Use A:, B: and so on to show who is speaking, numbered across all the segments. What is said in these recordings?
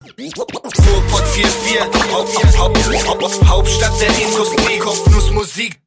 A: Ruhrpott 4-4, Hauptstadt der Industrie, Kopfnuss Musik.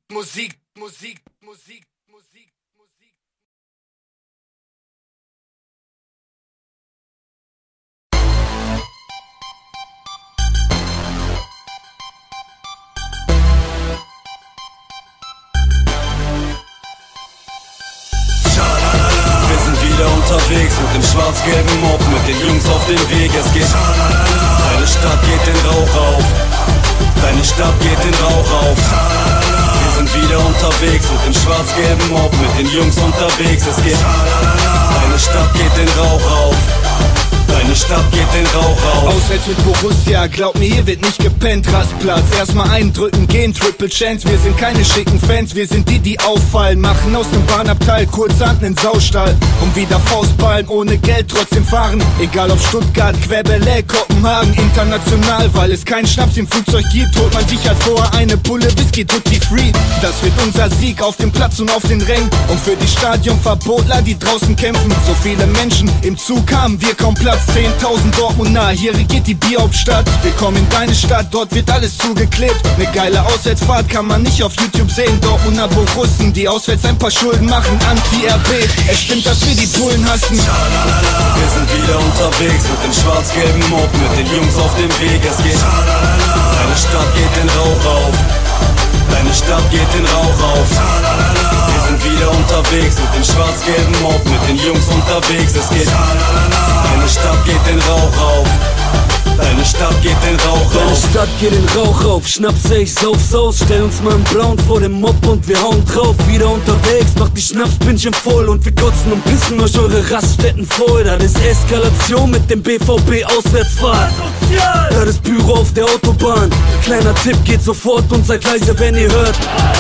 B: Unterwegs mit dem schwarz-gelben Mob, mit den Jungs auf dem Weg, es geht. Deine Stadt geht den Rauch auf, deine Stadt geht den Rauch auf. Wir sind wieder unterwegs mit dem schwarz-gelben Mob, mit den Jungs unterwegs, es geht. Deine Stadt geht den Rauch auf, deine Stadt geht den Rauch auf.
A: Auswärts mit Borussia, glaub mir, hier wird nicht gepennt. Rastplatz, erstmal eindrücken, gehen, Triple Chance. Wir sind keine schicken Fans, wir sind die auffallen. Machen aus dem Bahnabteil kurzhand nen Saustall. Und wieder Faustballen, ohne Geld trotzdem fahren. Egal ob Stuttgart, Querbele, Kopenhagen. International, weil es keinen Schnaps im Flugzeug gibt, holt man sich halt vorher eine Pulle Whisky Tutti Free. Das wird unser Sieg auf dem Platz und auf den Rängen. Und für die Stadionverbotler, die draußen kämpfen. So viele Menschen im Zug haben wir kaum Platz. 10.000 Dortmunder, hier regiert die Bierhauptstadt. Wir kommen in deine Stadt, dort wird alles zugeklebt. Ne geile Auswärtsfahrt kann man nicht auf YouTube sehen. Dortmunder Borussen, die auswärts ein paar Schulden machen. Anti-RB, es stimmt, dass wir die Bullen hassen.
B: Wir sind wieder unterwegs mit dem schwarz-gelben Mob, mit den Jungs auf dem Weg, es geht. Deine Stadt geht den Rauch auf, deine Stadt geht den Rauch auf. Wir sind wieder unterwegs mit dem schwarz-gelben Mob, mit den Jungs unterwegs, es geht. Deine Stadt geht den Rauch auf, deine Stadt geht den Rauch auf.
C: Deine Stadt geht den Rauch auf, Schnaps, ich sauf's aus. Stell uns mal einen Brown vor dem Mob und wir hauen drauf. Wieder unterwegs, macht die Schnapspinchen voll. Und wir kotzen und pissen euch eure Raststätten voll. Das ist Eskalation mit dem BVB-Auswärtsfahrt. Das ist Pyro auf der Autobahn. Kleiner Tipp, geht sofort und seid leise, wenn ihr hört.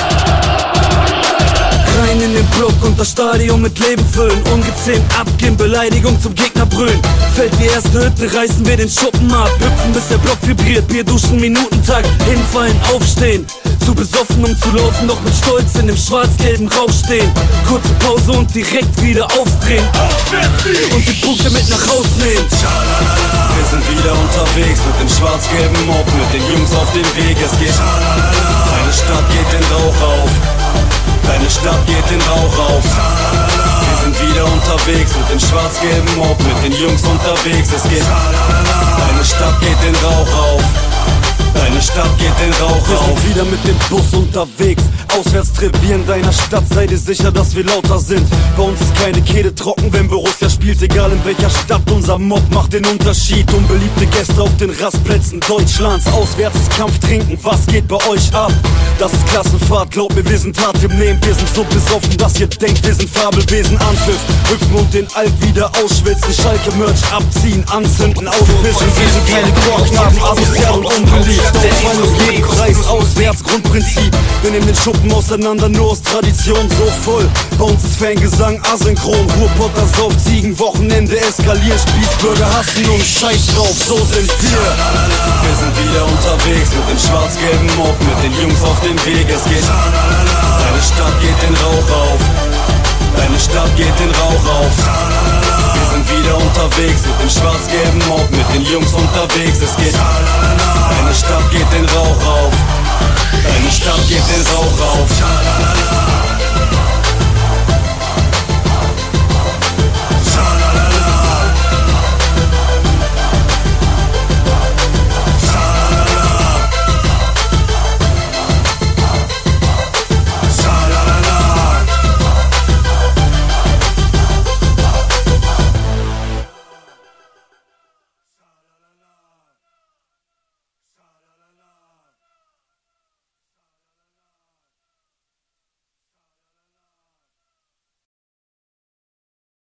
C: Rein in den Block und das Stadion mit Leben füllen. Ungezähmt abgehen, Beleidigung zum Gegner brüllen. Fällt die erste Hütte, reißen wir den Schuppen ab. Hüpfen bis der Block vibriert, Bier duschen, Minutentakt. Hinfallen, aufstehen, zu besoffen um zu laufen. Doch mit Stolz in dem schwarz-gelben Rauch stehen. Kurze Pause und direkt wieder aufdrehen. Und die Punkte mit nach Haus nehmen.
B: Wir sind wieder unterwegs mit dem schwarz-gelben Mob, mit den Jungs auf dem Weg, es geht. Deine Stadt geht den Rauch auf, deine Stadt geht den Rauch auf. Wir sind wieder unterwegs mit dem schwarz-gelben Mob, mit den Jungs unterwegs, es geht. Deine Stadt geht den Rauch auf, deine Stadt geht den Rauch auf.
C: Wir sind wieder mit dem Bus unterwegs. Auswärtstrip hier in deiner Stadt, sei dir sicher, dass wir lauter sind. Bei uns ist keine Kehle trocken, wenn Borussia spielt, egal in welcher Stadt. Unser Mob macht den Unterschied. Unbeliebte Gäste auf den Rastplätzen Deutschlands. Auswärtskampf trinken, was geht bei euch ab? Das ist Klassenfahrt, glaubt mir, wir sind hart im Nehmen. Wir sind so besoffen, dass ihr denkt, wir sind Fabelwesen. Anpfiff, hüpfen und den Alt wieder ausschwitzen. Schalke-Merch abziehen, anzünden, auspissen. Wir sind keine Chorknaben, asozial und unbeliebt. Doch mal um jeden Preis, auswärts, Grundprinzip. Wir nehmen den Schuppen auseinander, nur aus Tradition, so voll. Bei uns ist Fangesang asynchron. Ruhrpotter Sauf, Ziegen, Wochenende eskaliert. Spießbürger hassen und scheiß drauf, so sind wir.
B: Wir sind wieder unterwegs mit dem schwarz-gelben Mob, mit den Jungs auf dem Weg, es geht. Deine Stadt geht den Rauch auf, deine Stadt geht den Rauch auf. Wir sind wieder unterwegs mit dem schwarz-gelben Mob, mit den Jungs unterwegs, es geht. Deine Stadt geht den Rauch auf, deine Stadt geht den Rauch auf.